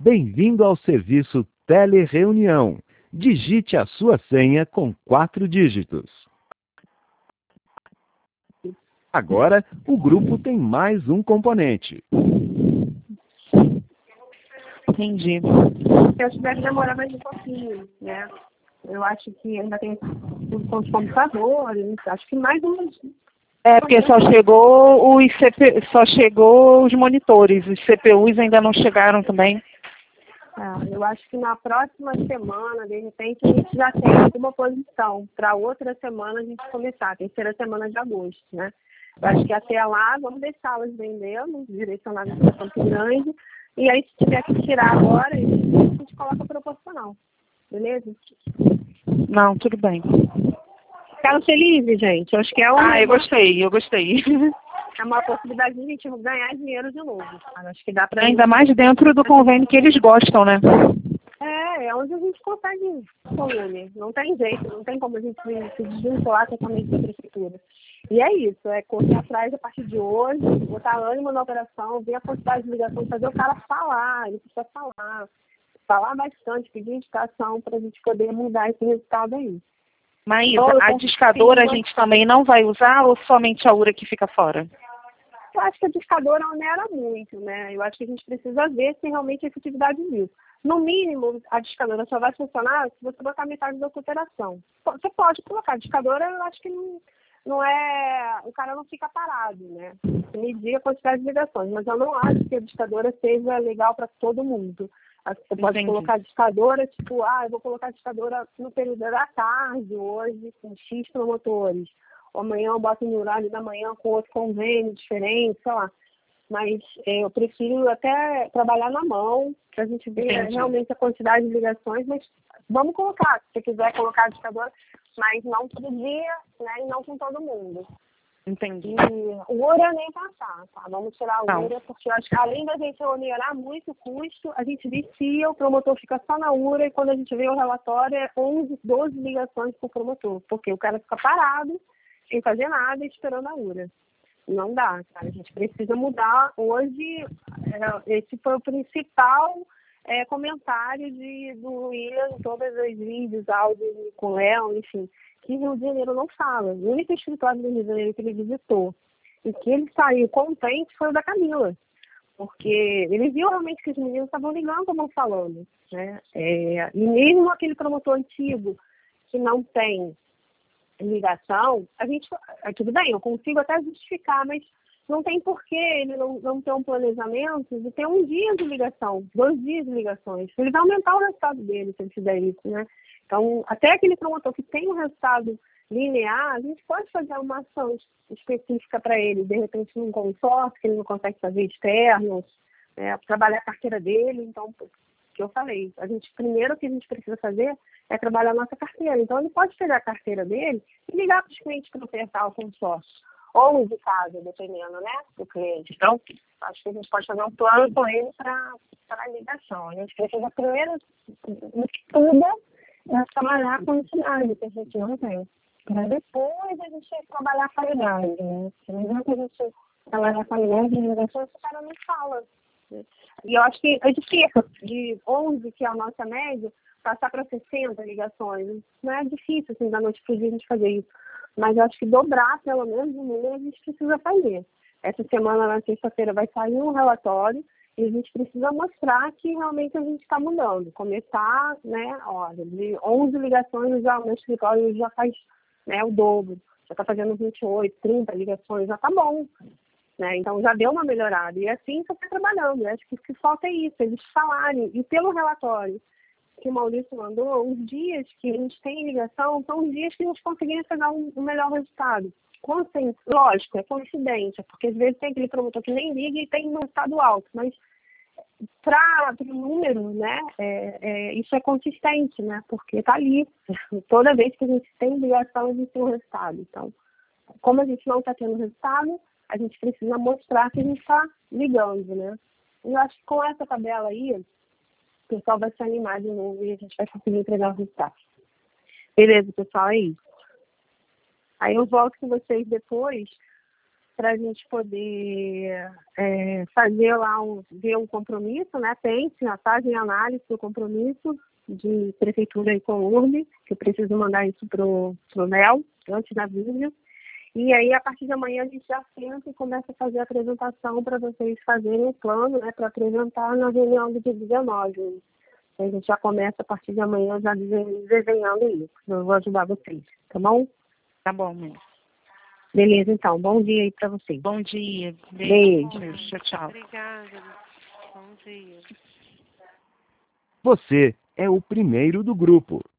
Bem-vindo ao serviço Telereunião. Digite a sua senha com 4 dígitos. Agora, o grupo tem mais um componente. Entendi. Eu acho que deve demorar mais um pouquinho, né? Eu acho que ainda tem os computadores, acho que mais uns... porque só chegou os monitores, os CPUs ainda não chegaram também. Eu acho que na próxima semana, de repente, a gente já tem alguma posição para outra semana a gente começar, terceira semana de agosto, né? Eu acho que até lá, vamos deixá-las vendendo, direcionadas para Campo Grande, e aí se tiver que tirar agora, a gente coloca proporcional, beleza? Não, tudo bem. Ficaram felizes, gente? Eu acho que é uma... eu gostei. É uma possibilidade de a gente ganhar dinheiro de novo. Acho que dá pra... Ainda mais dentro do convênio que eles gostam, né? É onde a gente consegue volume. Não tem jeito, não tem como a gente se desvincular totalmente da prefeitura. E é isso, é correr atrás a partir de hoje, botar ânimo na operação, ver a quantidade de ligações, fazer o cara falar, ele precisa falar bastante, pedir indicação para a gente poder mudar esse resultado aí. Maísa, a discadora a gente também não vai usar ou somente a URA que fica fora? Eu acho que a discadora onera muito, né? Eu acho que a gente precisa ver se realmente a efetividade disso. No mínimo, a discadora só vai funcionar se você botar metade da operação. Você pode colocar a discadora, eu acho que não é... O cara não fica parado, né? Medir a quantidade de ligações, mas eu não acho que a discadora seja legal para todo mundo. Você pode colocar a discadora, tipo, eu vou colocar a discadora no período da tarde, hoje, com X promotores. Ou amanhã eu boto no horário da manhã com outro convênio diferente, sei lá. Mas eu prefiro até trabalhar na mão, para a gente ver realmente a quantidade de ligações, mas vamos colocar, se você quiser colocar a discadora, mas não todo dia, né, e não com todo mundo. Entendi. E o URA nem passar, tá? Vamos tirar o URA, porque eu acho que além da gente onerar muito o custo, a gente vicia, o promotor fica só na URA e quando a gente vê o relatório é 11, 12 ligações por promotor, porque o cara fica parado, sem fazer nada, esperando a URA. Não dá, cara. A gente precisa mudar. Hoje, esse foi o principal comentário do William em todos os vídeos, áudios com o Léo, enfim, que Rio de Janeiro não fala. O único escritório do Rio de Janeiro que ele visitou e que ele saiu contente foi o da Camila. Porque ele viu realmente que os meninos estavam ligando, estavam falando, né? E mesmo aquele promotor antigo que não tem ligação, tudo bem, eu consigo até justificar, mas não tem porquê ele não ter um planejamento de ter um dia de ligação, 2 dias de ligações. Ele vai aumentar o resultado dele se ele fizer isso, né? Então, até aquele promotor que tem um resultado linear, a gente pode fazer uma ação específica para ele, de repente num consórcio, que ele não consegue fazer externos, trabalhar a carteira dele. Então, que eu falei, primeiro o que a gente precisa fazer é trabalhar a nossa carteira. Então, ele pode pegar a carteira dele e ligar para os clientes para ofertar o consórcio. Ou de casa, dependendo, né, do cliente. Então, acho que a gente pode fazer um plano com ele para a ligação. A gente precisa primeiro de tudo trabalhar a quantidade que a gente não tem. Para depois a gente trabalhar a qualidade, né? Não adianta a gente trabalhar a qualidade de ligações, o cara não fala. E eu acho que é difícil, de 11, que é a nossa média, passar para 60 ligações. Não é difícil, assim, da noite para o dia a gente fazer isso. Mas eu acho que dobrar, pelo menos, o número a gente precisa fazer. Essa semana, na sexta-feira, vai sair um relatório e a gente precisa mostrar que realmente a gente está mudando. Começar, né, de 11 ligações, já, no escritório já faz, né, o dobro. Já está fazendo 28, 30 ligações, já está bom. Né? Então, já deu uma melhorada. E assim você está trabalhando. Eu acho que o que falta é isso, eles falarem. E pelo relatório que o Maurício mandou, os dias que a gente tem ligação são os dias que a gente conseguiria pegar um melhor resultado. Lógico, é coincidência, porque às vezes tem aquele promotor que nem liga e tem um resultado alto, mas para o número, né, isso é consistente, né, porque está ali. Toda vez que a gente tem ligação, a gente tem um resultado. Então, como a gente não está tendo resultado, a gente precisa mostrar que a gente está ligando, né. E eu acho que com essa tabela aí, o pessoal vai se animar de novo e a gente vai conseguir entregar os resultados. Beleza, pessoal? É isso. Aí eu volto com vocês depois para a gente poder fazer lá ver um compromisso, né? Fazem análise do compromisso de prefeitura e com urbe, que eu preciso mandar isso pro NEL, antes da vídeo. E aí, a partir de amanhã, a gente já senta e começa a fazer a apresentação para vocês fazerem o plano, né? Para apresentar na reunião do dia 19. A gente já começa a partir de amanhã já desenhando isso. Eu vou ajudar vocês, tá bom? Tá bom, mãe. Beleza, então. Bom dia aí para vocês. Bom dia. Beijo. Tchau, tchau. Obrigada. Bom dia. Você é o primeiro do grupo.